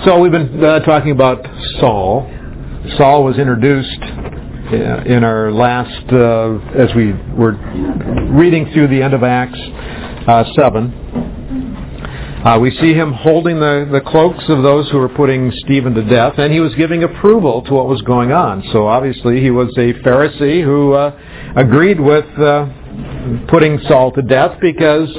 So we've been talking about Saul. Saul was introduced in our last, as we were reading through the end of Acts 7. We see him holding the cloaks of those who were putting Stephen to death, and he was giving approval to what was going on. So obviously he was a Pharisee who agreed with putting Saul to death because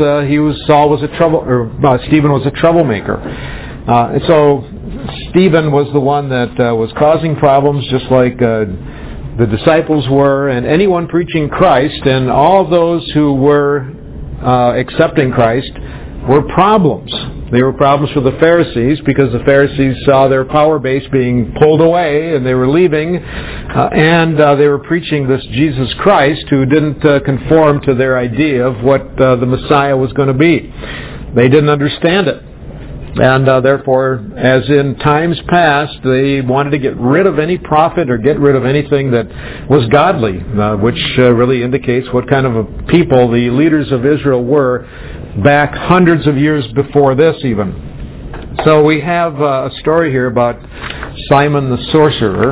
Stephen was a troublemaker. So Stephen was the one that was causing problems, just like the disciples were, and anyone preaching Christ, and all those who were accepting Christ were problems. They were problems for the Pharisees because the Pharisees saw their power base being pulled away and they were leaving, and they were preaching this Jesus Christ who didn't conform to their idea of what the Messiah was going to be. They didn't understand it. And therefore, as in times past, they wanted to get rid of any prophet or get rid of anything that was godly, which really indicates what kind of a people the leaders of Israel were back hundreds of years before this even. So we have a story here about Simon the sorcerer.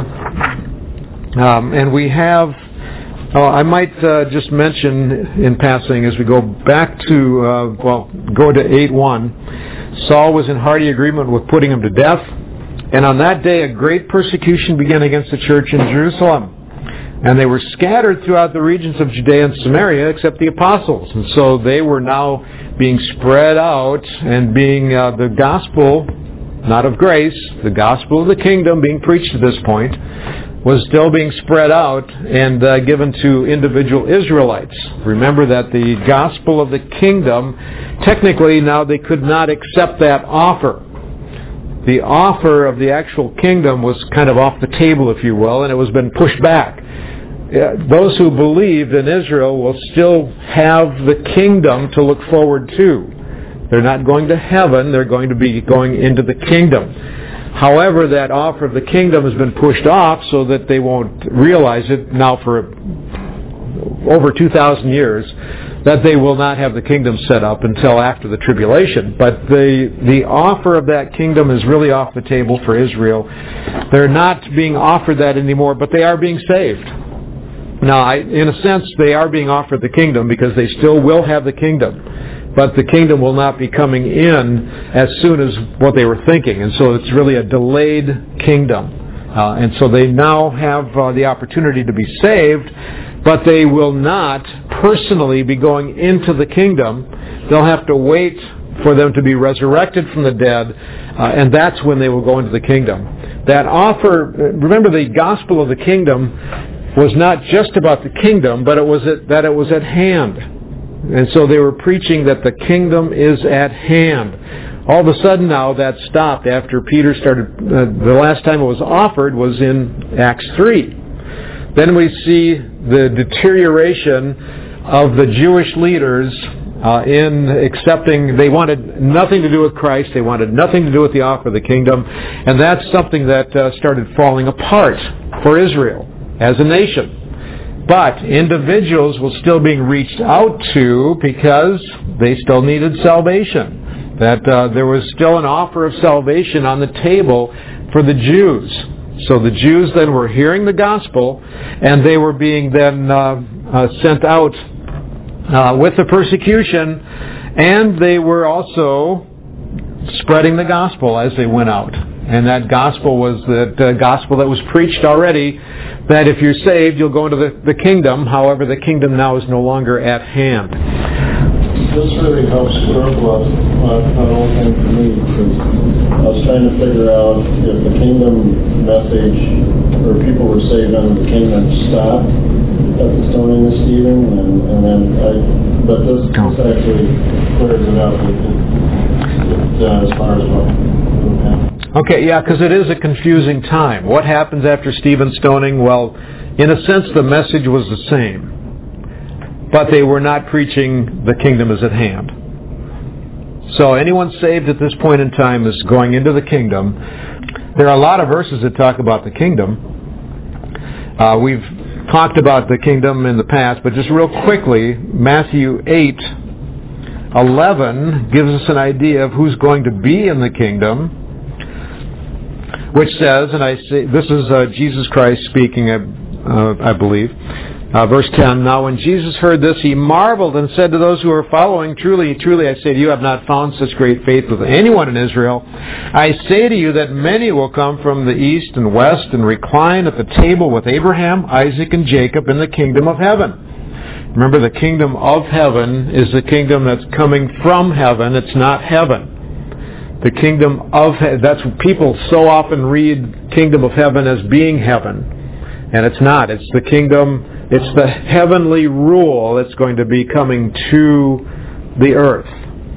And we have, I might just mention in passing as we go back to, go to 8:1. Saul was in hearty agreement with putting him to death. And on that day a great persecution began against the church in Jerusalem. And they were scattered throughout the regions of Judea and Samaria except the apostles. And so they were now being spread out and being the gospel, not of grace, the gospel of the kingdom being preached at this point, was still being spread out and given to individual Israelites. Remember that the gospel of the kingdom, technically now they could not accept that offer. The offer of the actual kingdom was kind of off the table, if you will, and it was been pushed back. Those who believed in Israel will still have the kingdom to look forward to. They're not going to heaven, they're going to be going into the kingdom. However, that offer of the kingdom has been pushed off so that they won't realize it now for over 2,000 years, that they will not have the kingdom set up until after the tribulation. But the offer of that kingdom is really off the table for Israel. They're not being offered that anymore, but they are being saved. Now, in a sense, they are being offered the kingdom because they still will have the kingdom. But the kingdom will not be coming in as soon as what they were thinking. And so it's really a delayed kingdom. And so they now have the opportunity to be saved, but they will not personally be going into the kingdom. They'll have to wait for them to be resurrected from the dead, and that's when they will go into the kingdom. That offer, remember the gospel of the kingdom was not just about the kingdom, but it was at hand. And so they were preaching that the kingdom is at hand. All of a sudden now that stopped after Peter started, the last time it was offered was in Acts 3. Then we see the deterioration of the Jewish leaders in accepting, they wanted nothing to do with Christ, they wanted nothing to do with the offer of the kingdom, and that's something that started falling apart for Israel as a nation. But individuals were still being reached out to because they still needed salvation. That there was still an offer of salvation on the table for the Jews. So the Jews then were hearing the gospel, and they were being then sent out with the persecution, and they were also spreading the gospel as they went out. And that gospel was the gospel that was preached already, that if you're saved, you'll go into the kingdom. However, the kingdom now is no longer at hand. This really helps clear up what whole thing for me, because I was trying to figure out if the kingdom message, or people were saved under the kingdom, stopped at the stoning of Stephen, but this actually clears it up as far as what happened. Okay, yeah, because it is a confusing time. What happens after Stephen's stoning? Well, in a sense, the message was the same. But they were not preaching the kingdom is at hand. So anyone saved at this point in time is going into the kingdom. There are a lot of verses that talk about the kingdom. We've talked about the kingdom in the past, but just real quickly, Matthew 8:11 gives us an idea of who's going to be in the kingdom. which says, and I say, this is Jesus Christ speaking, I believe, verse 10, "Now when Jesus heard this, he marveled and said to those who were following, 'Truly, truly, I say to you, I have not found such great faith with anyone in Israel. I say to you that many will come from the east and west and recline at the table with Abraham, Isaac, and Jacob in the kingdom of heaven.'" Remember, the kingdom of heaven is the kingdom that's coming from heaven. It's not heaven. The kingdom of heaven, that's what people so often read kingdom of heaven as being heaven. And it's not. It's the kingdom, it's the heavenly rule that's going to be coming to the earth.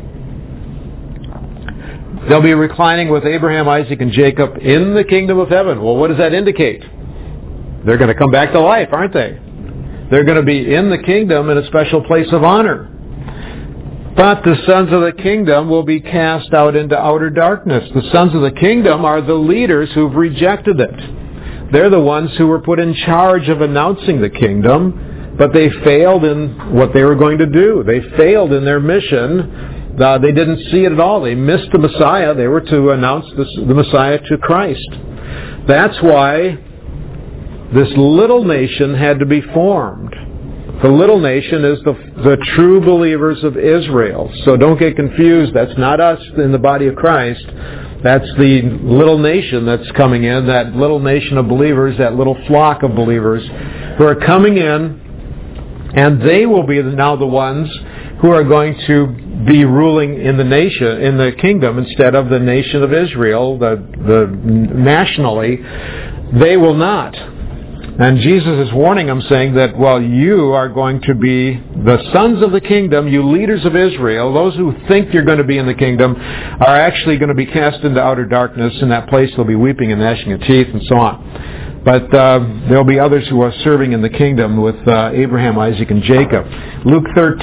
They'll be reclining with Abraham, Isaac, and Jacob in the kingdom of heaven. Well, what does that indicate? They're going to come back to life, aren't they? They're going to be in the kingdom in a special place of honor. But the sons of the kingdom will be cast out into outer darkness. The sons of the kingdom are the leaders who've rejected it. They're the ones who were put in charge of announcing the kingdom, but they failed in what they were going to do. They failed in their mission. They didn't see it at all. They missed the Messiah. They were to announce the Messiah to Christ. That's why this little nation had to be formed. The little nation is the true believers of Israel. So don't get confused. That's not us in the body of Christ. That's the little nation that's coming in, that little nation of believers, that little flock of believers who are coming in, and they will be now the ones who are going to be ruling in the nation, in the kingdom, instead of the nation of Israel, the nationally. They will not. And Jesus is warning them, saying that, well, you are going to be the sons of the kingdom, you leaders of Israel. Those who think you're going to be in the kingdom are actually going to be cast into outer darkness. In that place they'll be weeping and gnashing of teeth and so on. But there'll be others who are serving in the kingdom with Abraham, Isaac, and Jacob. Luke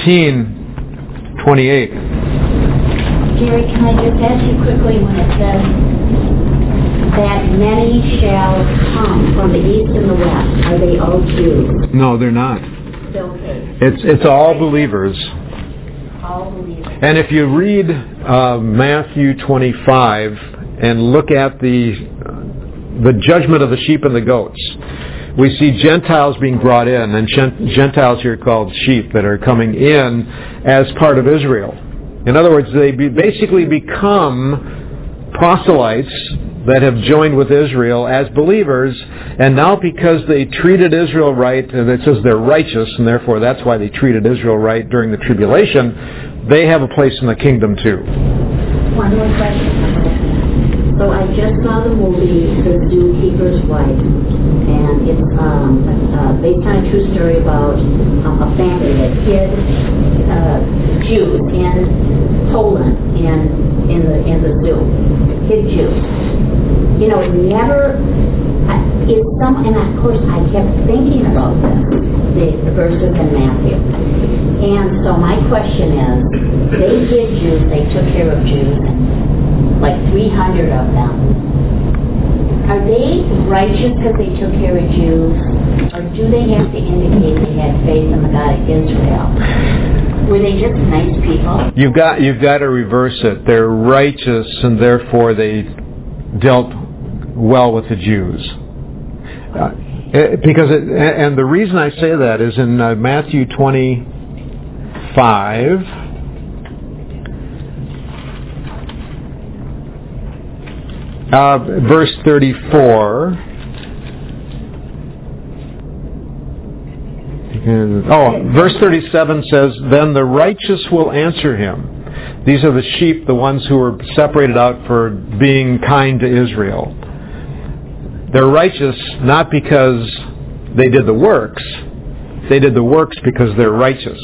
13:28. Jerry, can I just ask you quickly when it says that many shall come from the east and the west? Are they all Jews? No, they're not. Okay. It's all believers. All believers. And if you read Matthew 25 and look at the judgment of the sheep and the goats, we see Gentiles being brought in, and Gentiles here called sheep that are coming in as part of Israel. In other words, they basically become proselytes that have joined with Israel as believers, and now because they treated Israel right, and it says they're righteous, and therefore that's why they treated Israel right during the tribulation, they have a place in the kingdom too. One more question. So I just saw the movie The Zookeeper's Wife, and it's based on a true story about a family that hid Jews in Poland in the zoo. Hid Jews. You know, and of course I kept thinking about this, the verses in Matthew. And so my question is, they hid Jews, they took care of Jews, like 300 of them. Are they righteous because they took care of Jews? Or do they have to indicate they had faith in the God of Israel? Were they just nice people? You've got to reverse it. They're righteous, and therefore they dealt well with the Jews. And the reason I say that is in Matthew 25. Verse 34. Verse 37 says, "Then the righteous will answer him." These are the sheep, the ones who were separated out for being kind to Israel. They're righteous not because they did the works. They did the works because they're righteous.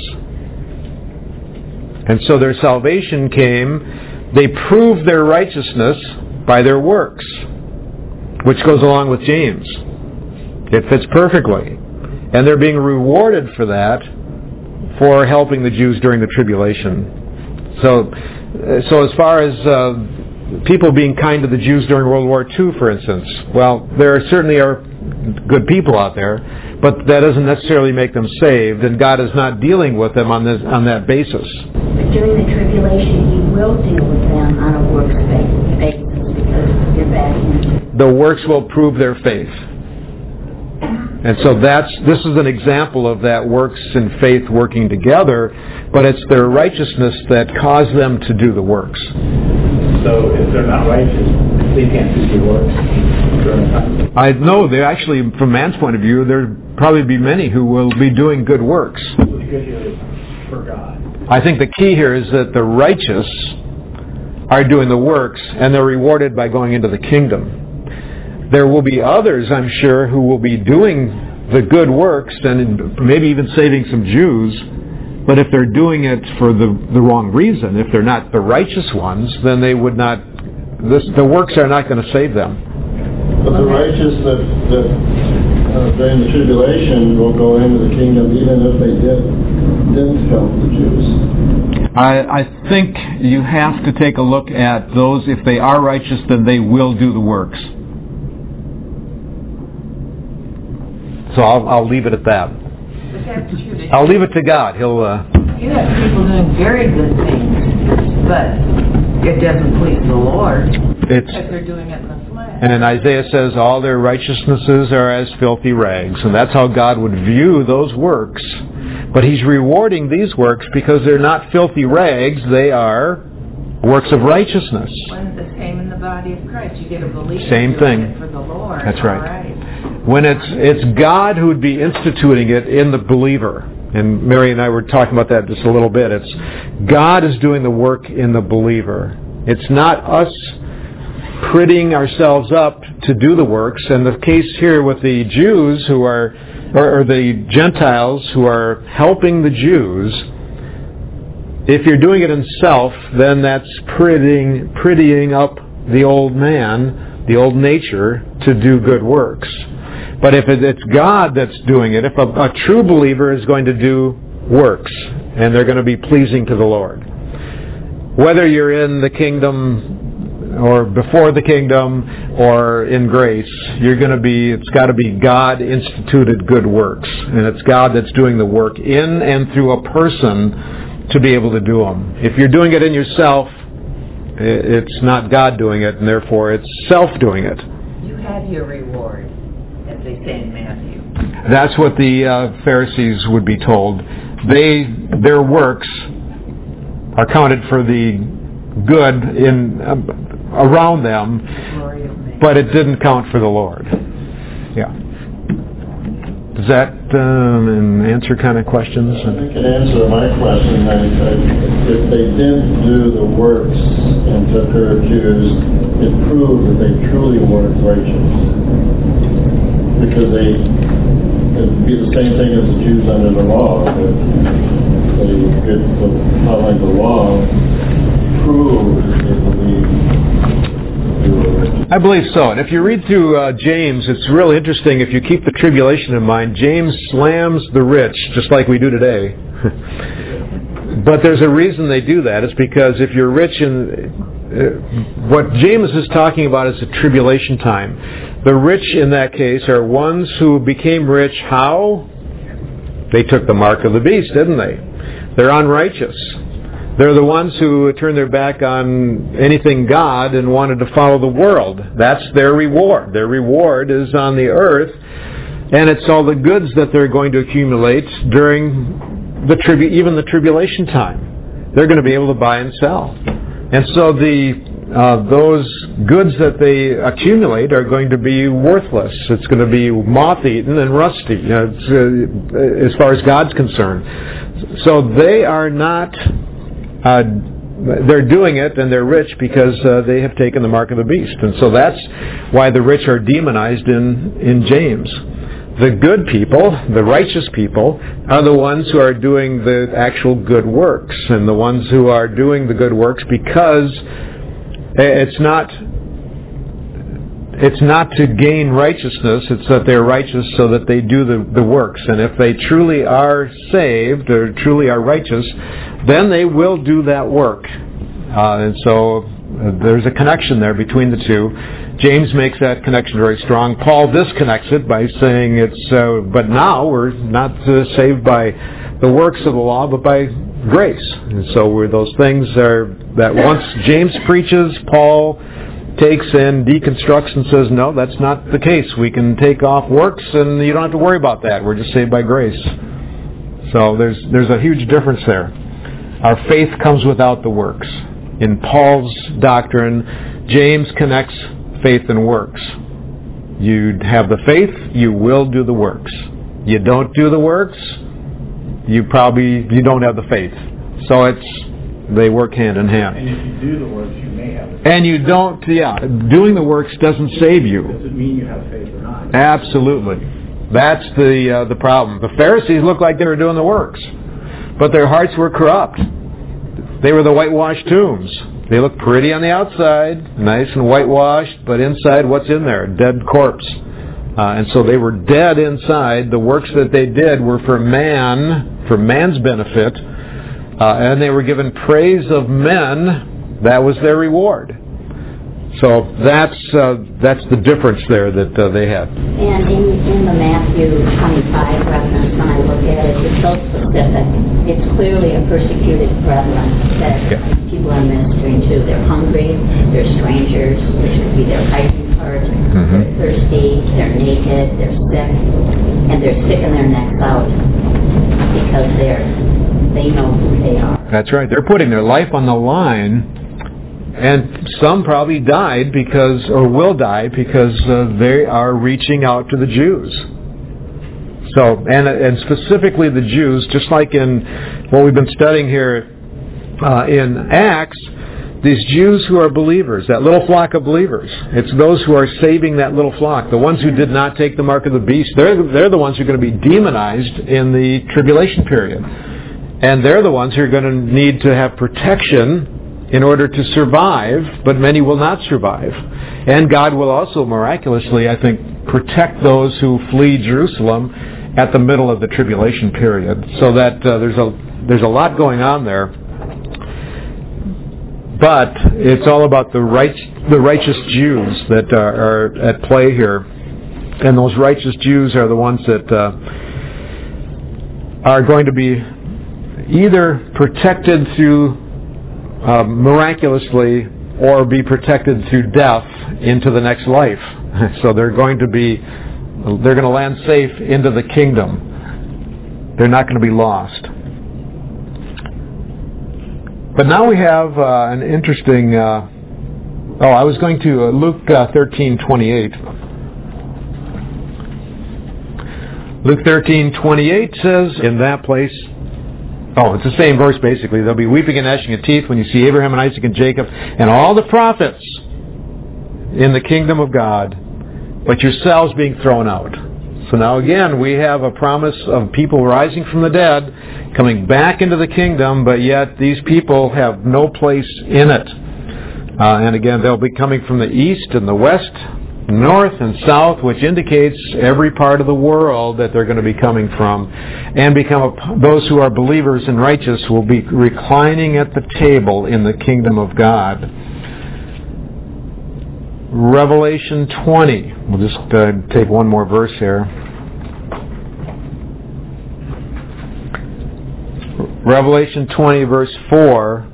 And so their salvation came. They proved their righteousness by their works, which goes along with James. It fits perfectly. And they're being rewarded for that, for helping the Jews during the tribulation. So as far as people being kind to the Jews during World War II, for instance, well, there certainly are good people out there, but that doesn't necessarily make them saved, and God is not dealing with them on that basis. But during the tribulation, He will deal with them on a works basis. Because You're backing. The works will prove their faith. And so this is an example of that works and faith working together, but it's their righteousness that caused them to do the works. So if they're not righteous, they can't do the works during time? I know they actually, from man's point of view, there'll probably be many who will be doing good works. The good here is for God. I think the key here is that the righteous are doing the works, and they're rewarded by going into the kingdom. There will be others, I'm sure, who will be doing the good works and maybe even saving some Jews, but if they're doing it for the wrong reason, if they're not the righteous ones, then they would not, the works are not going to save them. But the righteous that during the tribulation will go into the kingdom even if they didn't help the Jews. I think you have to take a look at those, if they are righteous, then they will do the works. So I'll leave it at that. But that's true. I'll leave it to God. He'll. You have people doing very good things, but it doesn't please the Lord because they're doing it in the flesh. And Isaiah says all their righteousnesses are as filthy rags, and that's how God would view those works. But He's rewarding these works because they're not filthy rags; they are works of righteousness. When the same in the body of Christ, you get a believer Same thing. It for the Lord. That's right. All right. When it's God who would be instituting it in the believer. And Mary and I were talking about that just a little bit. It's God is doing the work in the believer. It's not us prettying ourselves up to do the works. And the case here with the Jews who are, or the Gentiles who are helping the Jews, if you're doing it in self, then that's prettying up the old man, the old nature, to do good works. But if it's God that's doing it, if a true believer is going to do works, and they're going to be pleasing to the Lord, whether you're in the kingdom or before the kingdom or in grace, it's got to be God-instituted good works. And it's God that's doing the work in and through a person to be able to do them. If you're doing it in yourself, it's not God doing it, and therefore it's self doing it. You have your reward, as they say in Matthew. That's what the Pharisees would be told. Their works are counted for the good around them, but it didn't count for the Lord. Yeah. Does that answer kind of questions? I think it answered my question. If they didn't do the works and took care of Jews, it proved that they truly weren't righteous. Because it'd be the same thing as the Jews under the law. That they could follow the law, prove that they believed. I believe so. And if you read through James, it's really interesting. If you keep the tribulation in mind, James slams the rich, just like we do today. But there's a reason they do that. It's because if you're rich what James is talking about is the tribulation time. The rich in that case are ones who became rich. How? They took the mark of the beast, didn't they? They're unrighteous. They're the ones who turned their back on anything God and wanted to follow the world. That's their reward. Their reward is on the earth, and it's all the goods that they're going to accumulate during even the tribulation time. They're going to be able to buy and sell. And so those goods that they accumulate are going to be worthless. It's going to be moth-eaten and rusty, as far as God's concerned. So they are not... they're doing it and they're rich because they have taken the mark of the beast. And so that's why the rich are demonized in James. The good people, the righteous people, are the ones who are doing the actual good works, and the ones who are doing the good works because it's not to gain righteousness, it's that they're righteous so that they do the works. And if they truly are saved or truly are righteous, then they will do that work. And so there's a connection there between the two. James makes that connection very strong. Paul disconnects it by saying but now we're not saved by the works of the law, but by grace. And so those things are that once James preaches, Paul takes and deconstructs and says, no, that's not the case. We can take off works and you don't have to worry about that. We're just saved by grace. So there's a huge difference there. Our faith comes without the works. In Paul's doctrine, James connects faith and works. You have the faith, you will do the works. You don't do the works, you don't have the faith. So they work hand in hand. And if you do the works, you may have faith. And you don't, doing the works doesn't save you. Does it mean you have faith or not? Absolutely. That's the problem. The Pharisees looked like they were doing the works, but their hearts were corrupt. They were the whitewashed tombs. They look pretty on the outside, nice and whitewashed, but inside, what's in there? A dead corpse. And so they were dead inside. The works that they did were for man's benefit, and they were given praise of men. That was their reward. So that's the difference there that they had. And in the Matthew 25 reference, when I look at it, it's so specific. It's clearly a persecuted brethren that people are ministering to. They're hungry, they're strangers, which would be their hiking part. They're thirsty, they're naked, they're sick, and they're sticking their necks out because they know who they are. That's right. They're putting their life on the line. And some probably died will die because they are reaching out to the Jews. So, and specifically the Jews, just like in what we've been studying here in Acts, these Jews who are believers, that little flock of believers, it's those who are saving that little flock. The ones who did not take the mark of the beast, they're the ones who are going to be demonized in the tribulation period. And they're the ones who are going to need to have protection in order to survive, but many will not survive. And God will also miraculously, I think, protect those who flee Jerusalem at the middle of the tribulation period. So that there's a lot going on there. But it's all about the righteous Jews that are at play here. And those righteous Jews are the ones that are going to be either protected through miraculously or be protected through death into the next life. So they're going to land safe into the kingdom. They're not going to be lost. But now we have an interesting I was going to Luke 13:28. Luke 13:28 says, in that place, it's the same verse basically. There'll be weeping and gnashing of teeth when you see Abraham and Isaac and Jacob and all the prophets in the kingdom of God, but yourselves being thrown out. So now again, we have a promise of people rising from the dead, coming back into the kingdom, but yet these people have no place in it. And again, they'll be coming from the east and the west, north and south, which indicates every part of the world that they're going to be coming from, and those who are believers and righteous will be reclining at the table in the kingdom of God. Revelation 20. We'll just take one more verse here. Revelation 20, verse 4.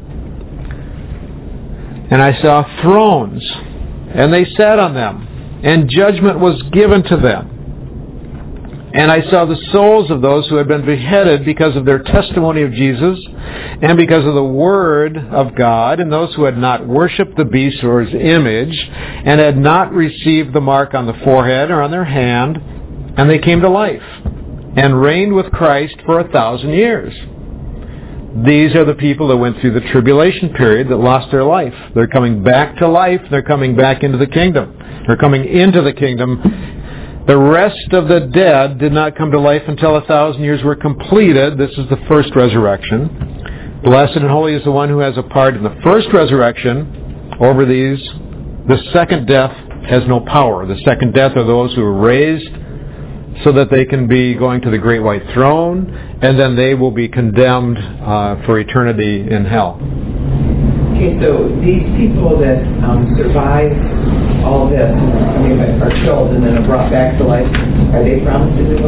And I saw thrones, and they sat on them, and judgment was given to them. And I saw the souls of those who had been beheaded because of their testimony of Jesus and because of the word of God, and those who had not worshipped the beast or his image and had not received the mark on the forehead or on their hand, and they came to life and reigned with Christ for 1,000 years. These are the people that went through the tribulation period that lost their life. They're coming back to life. They're coming back into the kingdom. They're coming into the kingdom. The rest of the dead did not come to life until 1,000 years were completed. This is the first resurrection. Blessed and holy is the one who has a part in the first resurrection. Over these, the second death has no power. The second death are those who are raised so that they can be going to the great white throne, and then they will be condemned for eternity in hell. Okay, so these people that survive all this, are killed and then are brought back to life, are they promised a new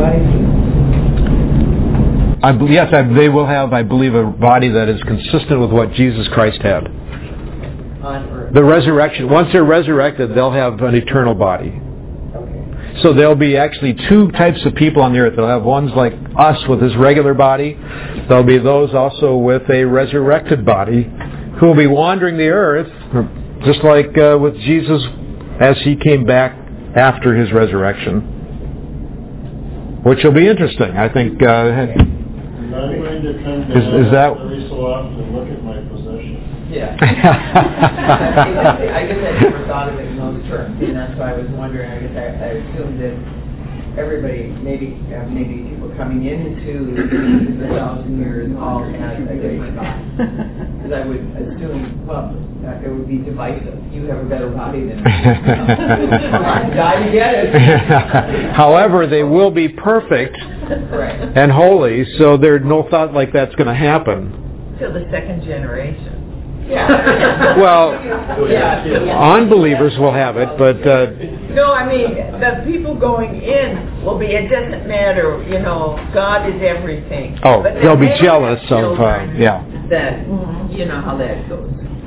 body? Yes, they will have, I believe, a body that is consistent with what Jesus Christ had. On earth. The resurrection. Once they're resurrected, they'll have an eternal body. Okay. So there'll be actually two types of people on the earth. They'll have ones like us with his regular body. There'll be those also with a resurrected body who will be wandering the earth, just like with Jesus as he came back after his resurrection, which will be interesting. I think. I'm going to come down Is that every so often and look at my possessions. Yeah. I guess I never thought of it in those terms, and that's why I was wondering. I guess I assumed that everybody, maybe people coming into the 1,000 years all had a different body. Because I would assume, well, it would be divisive. You have a better body than me. Die to get it. However, they will be perfect Right. and holy, so there's no thought like that's going to happen. Till the second generation. Yeah. Well, Yeah. unbelievers will have it, but No, I mean, the people going in will be, it doesn't matter, God is everything. oh, But they'll be they jealous have of, children yeah. That, you know how that goes.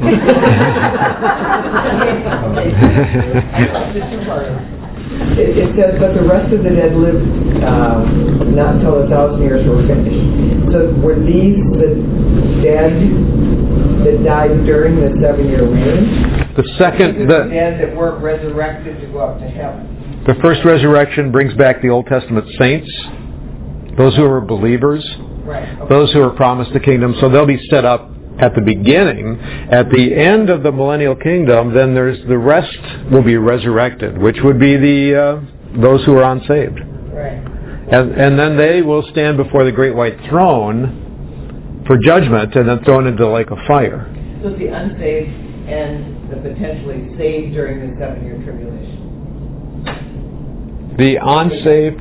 It says, but the rest of the dead lived not until 1,000 years were finished. So were these the dead that died during the 7-year reign? The second, These are the dead that weren't resurrected to go up to heaven. the first resurrection brings back the Old Testament saints, those who are believers, Right. Okay. those who are promised the kingdom. So they'll be set up at the beginning. At the end of the millennial kingdom, then there's the rest will be resurrected, which would be those who are unsaved. Right. And then they will stand before the great white throne for judgment and then thrown into the lake of fire. So the unsaved and the potentially saved during the 7-year tribulation. The unsaved,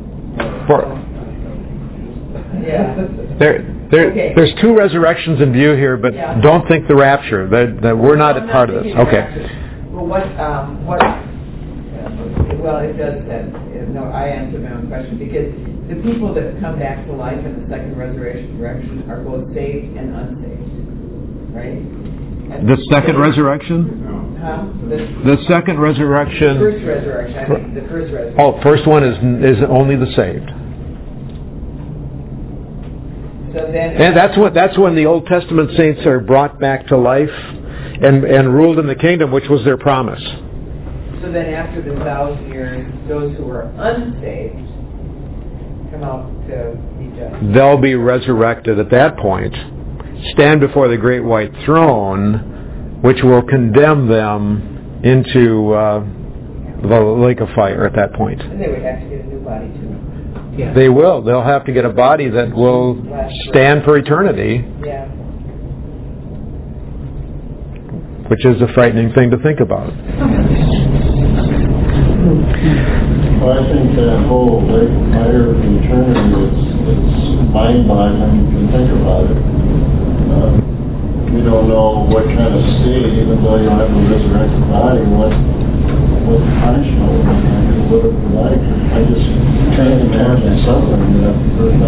Yeah. Okay. there's two resurrections in view here, but Yeah. don't think the rapture. That we're not a part of this. Okay. Well, well, it does that. No, I answered my own question because the people that come back to life in the second resurrection are both saved and unsaved, right? And The second resurrection? Huh? The second resurrection. First resurrection. I think the first resurrection. Oh, first one is only the saved. So then. And that's when the Old Testament saints are brought back to life and ruled in the kingdom, which was their promise. So then after the 1,000 years, those who are unsaved come out to be judged. They'll be resurrected at that point, stand before the great white throne, which will condemn them into the lake of fire at that point. And they would have to get a new body too. Yeah. They will. They'll have to get a body that will stand for eternity, Yeah. which is a frightening thing to think about. Well, I think that whole lake of fire of eternity is mind-boggling if you think about it. We don't know what kind of state, even though you have a resurrected body, what punishment would be, what it would be like. I just can't imagine suffering that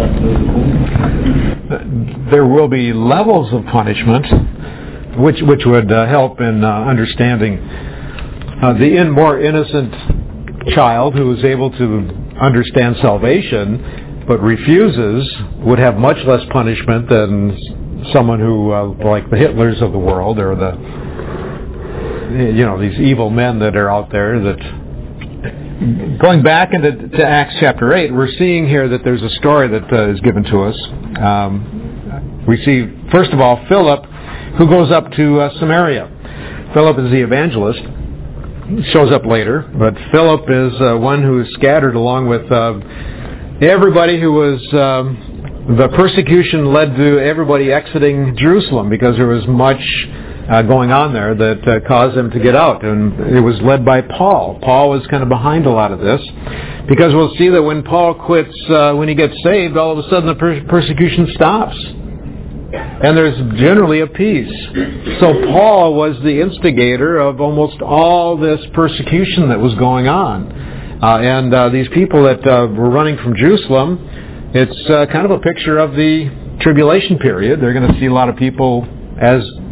There will be levels of punishment, which would help in understanding the more innocent child who is able to understand salvation but refuses would have much less punishment than someone who like the Hitlers of the world or these evil men that are out there. That going back to Acts chapter 8, we're seeing here that there's a story that is given to us. We see first of all Philip, who goes up to Samaria. Philip is the evangelist. Shows up later, but Philip is one who is scattered along with everybody who was the persecution led to everybody exiting Jerusalem because there was much going on there that caused them to get out, and it was led by Paul. Paul was kind of behind a lot of this because we'll see that when Paul quits, when he gets saved, all of a sudden the persecution stops. And there's generally a peace. So Paul was the instigator of almost all this persecution that was going on. And these people that were running from Jerusalem, it's kind of a picture of the tribulation period. They're going to see a lot of people as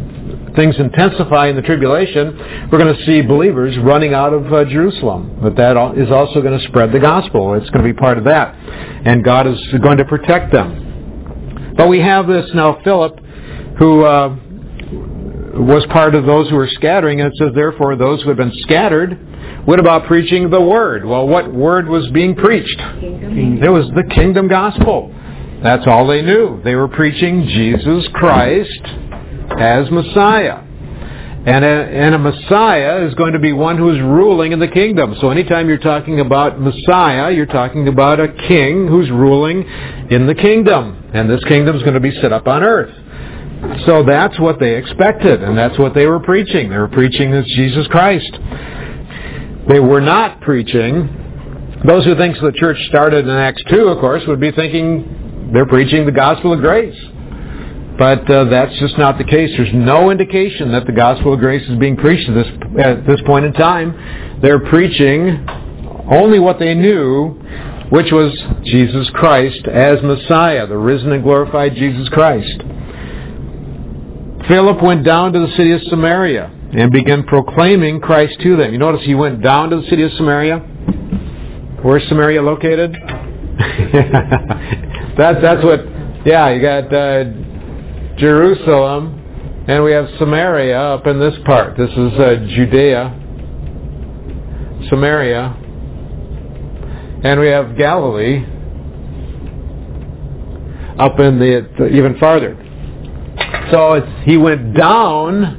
things intensify in the tribulation, we're going to see believers running out of Jerusalem. But that is also going to spread the gospel. It's going to be part of that. And God is going to protect them. But we have this now Philip, who was part of those who were scattering. And it says, therefore, those who had been scattered went about preaching the word. Well, what word was being preached? Kingdom. It was the kingdom gospel. That's all they knew. They were preaching Jesus Christ as Messiah. And a Messiah is going to be one who is ruling in the kingdom. So anytime you're talking about Messiah, you're talking about a king who's ruling in the kingdom. And this kingdom is going to be set up on earth. So that's what they expected, and that's what they were preaching. They were preaching this Jesus Christ. They were not preaching. Those who think the church started in Acts 2, of course, would be thinking they're preaching the gospel of grace. But that's just not the case. There's no indication that the gospel of grace is being preached at this point in time. They're preaching only what they knew, which was Jesus Christ as Messiah, the risen and glorified Jesus Christ. Philip went down to the city of Samaria and began proclaiming Christ to them. You notice he went down to the city of Samaria. Where's Samaria located? That's what, you got Jerusalem, and we have Samaria up in this part. This is Judea, Samaria, and we have Galilee up in the even farther. So he went down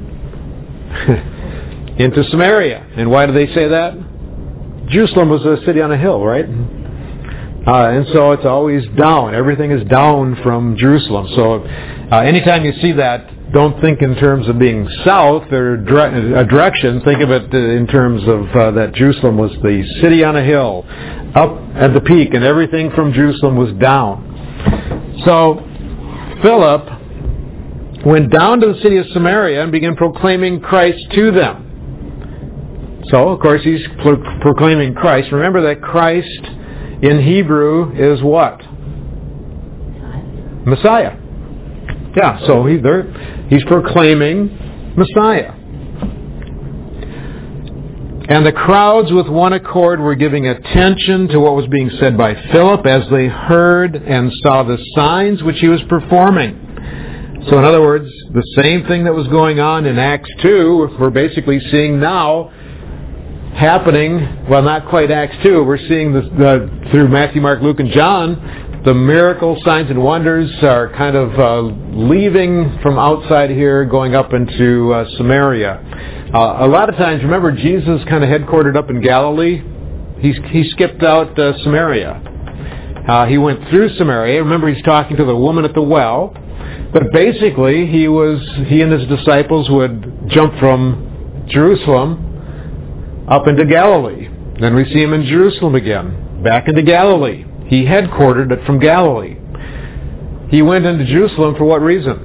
into Samaria. And why do they say that? Jerusalem was a city on a hill, right? And so it's always down. Everything is down from Jerusalem. So anytime you see that, don't think in terms of being south or a direction. Think of it in terms of that Jerusalem was the city on a hill, up at the peak, and everything from Jerusalem was down. So Philip went down to the city of Samaria and began proclaiming Christ to them. So, of course, he's proclaiming Christ. Remember that Christ in Hebrew is what? Messiah. Yeah, so he's proclaiming Messiah. And the crowds with one accord were giving attention to what was being said by Philip as they heard and saw the signs which he was performing. So in other words, the same thing that was going on in Acts 2, we're basically seeing now happening, well, not quite Acts 2, we're seeing this through Matthew, Mark, Luke, and John. The miracle signs and wonders are kind of leaving from outside here, going up into Samaria. A lot of times, remember, Jesus kind of headquartered up in Galilee. He skipped out Samaria. He went through Samaria. Remember, he's talking to the woman at the well. But basically, he and his disciples would jump from Jerusalem up into Galilee. Then we see him in Jerusalem again, back into Galilee. He headquartered it from Galilee. He went into Jerusalem for what reason?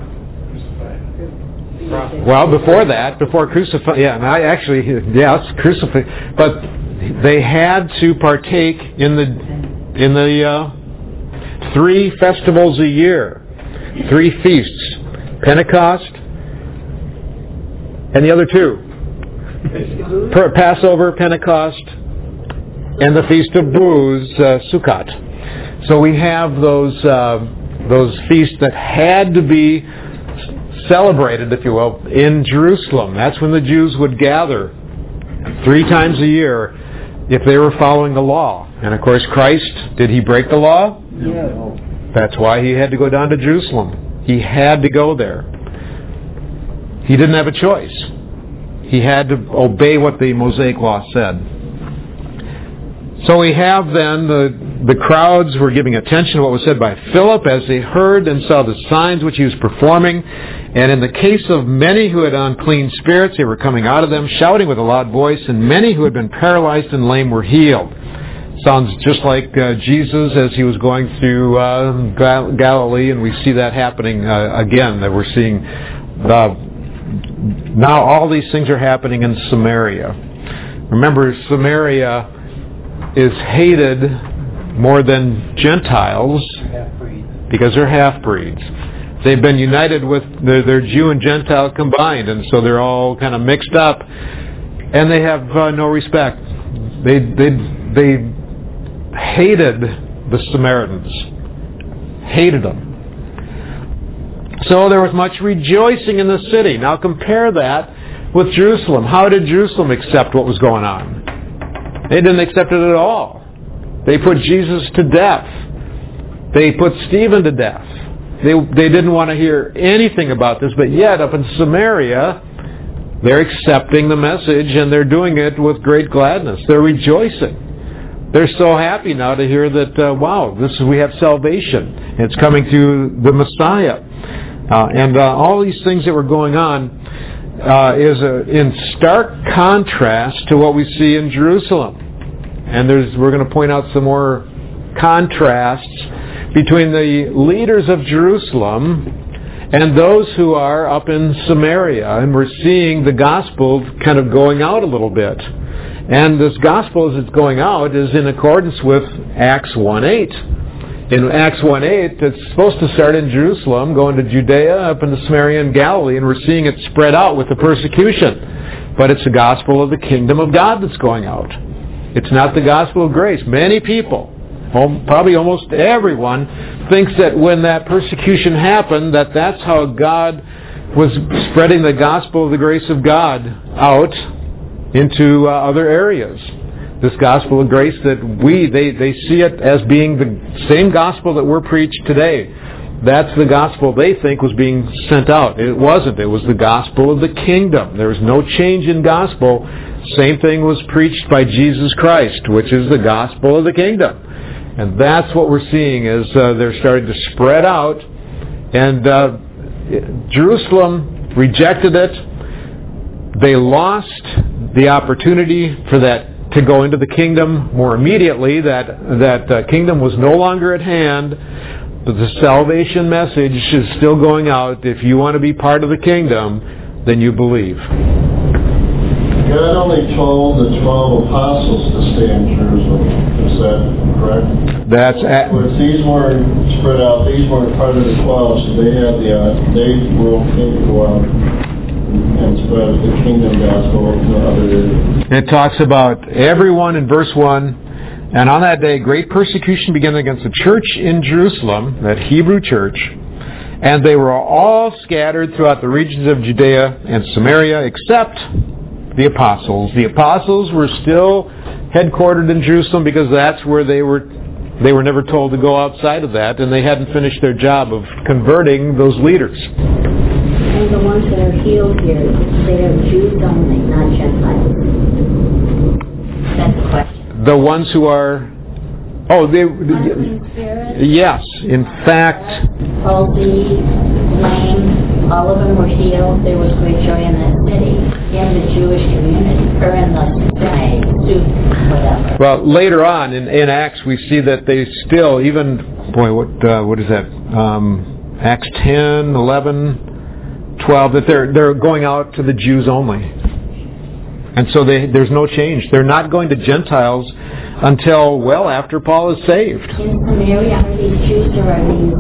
Well, before that, before crucifixion, crucifixion. But they had to partake in the 3 festivals a year. 3 feasts, Pentecost, and the other 2, Passover, Pentecost, and the Feast of Booths, Sukkot. So we have those feasts that had to be celebrated, if you will, in Jerusalem. That's when the Jews would gather 3 times a year if they were following the law. And of course, Christ, did he break the law? No. That's why he had to go down to Jerusalem. He had to go there. He didn't have a choice. He had to obey what the Mosaic law said. So we have then the crowds were giving attention to what was said by Philip as they heard and saw the signs which he was performing. And in the case of many who had unclean spirits, they were coming out of them, shouting with a loud voice, and many who had been paralyzed and lame were healed. Sounds just like Jesus as he was going through Galilee, and we see that happening again, that we're seeing now all these things are happening in Samaria. Remember, Samaria is hated more than Gentiles because they're half-breeds. They've been united with their Jew and Gentile combined, and so they're all kind of mixed up, and they have no respect. They hated the Samaritans, hated them. So there was much rejoicing in the city. Now compare that with Jerusalem. How did Jerusalem accept what was going on? They didn't accept it at all. They put Jesus to death. They put Stephen to death. They didn't want to hear anything about this, but yet up in Samaria, they're accepting the message and they're doing it with great gladness. They're rejoicing. They're so happy now to hear that, wow, we have salvation. It's coming through the Messiah. And all these things that were going on is in stark contrast to what we see in Jerusalem. And we're going to point out some more contrasts between the leaders of Jerusalem and those who are up in Samaria. And we're seeing the gospel kind of going out a little bit. And this gospel, as it's going out, is in accordance with Acts 1:8. In Acts 1:8, it's supposed to start in Jerusalem, going to Judea, up into Samaria and Galilee, and we're seeing it spread out with the persecution. But it's the gospel of the kingdom of God that's going out. It's not the gospel of grace. Many people, probably almost everyone, thinks that when that persecution happened, that's how God was spreading the gospel of the grace of God out into other areas. This gospel of grace that they see it as being the same gospel that we're preached today. That's the gospel they think was being sent out. It wasn't. It was the gospel of the kingdom. There was no change in gospel. Same thing was preached by Jesus Christ, which is the gospel of the kingdom. And that's what we're seeing is they're starting to spread out. And Jerusalem rejected it. They lost the opportunity for that to go into the kingdom more immediately. That kingdom was no longer at hand. But the salvation message is still going out. If you want to be part of the kingdom, then you believe. God only told the 12 apostles to stay in Jerusalem. Is that correct? But these weren't spread out. These weren't part of the 12, so they were okay to go out and spread the kingdom gospel to other areas. It talks about everyone in verse 1. And on that day, great persecution began against the church in Jerusalem, that Hebrew church, and they were all scattered throughout the regions of Judea and Samaria, except the apostles. The apostles were still headquartered in Jerusalem because that's where they were never told to go outside of that, and they hadn't finished their job of converting those leaders. And the ones that are healed here, they are Jews only, not Gentiles. That's the question. The ones who are... Yes, in fact... Palsy, lame, all of them were healed. There was great joy in that city, in the Jewish community, or in the whatever. Well, later on in Acts, we see that they still, even... what is that? Acts 10, 11, 12, that they're going out to the Jews only. And so there's no change. They're not going to Gentiles until well after Paul is saved. In Samaria, are these Jews or are these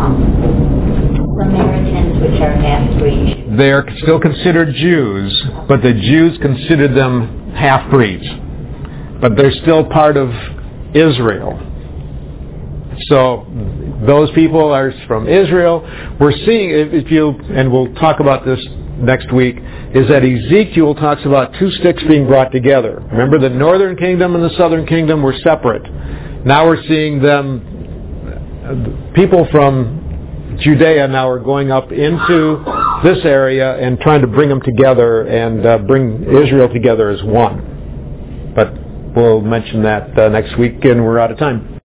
Samaritans, which are half-breeds? They are still considered Jews, but the Jews considered them half-breeds. But they're still part of Israel. So those people are from Israel. We're seeing, and we'll talk about this next week, is that Ezekiel talks about two sticks being brought together. Remember, the northern kingdom and the southern kingdom were separate. Now we're seeing them, people from Judea now are going up into this area and trying to bring them together and bring Israel together as one. But we'll mention that next week, and we're out of time.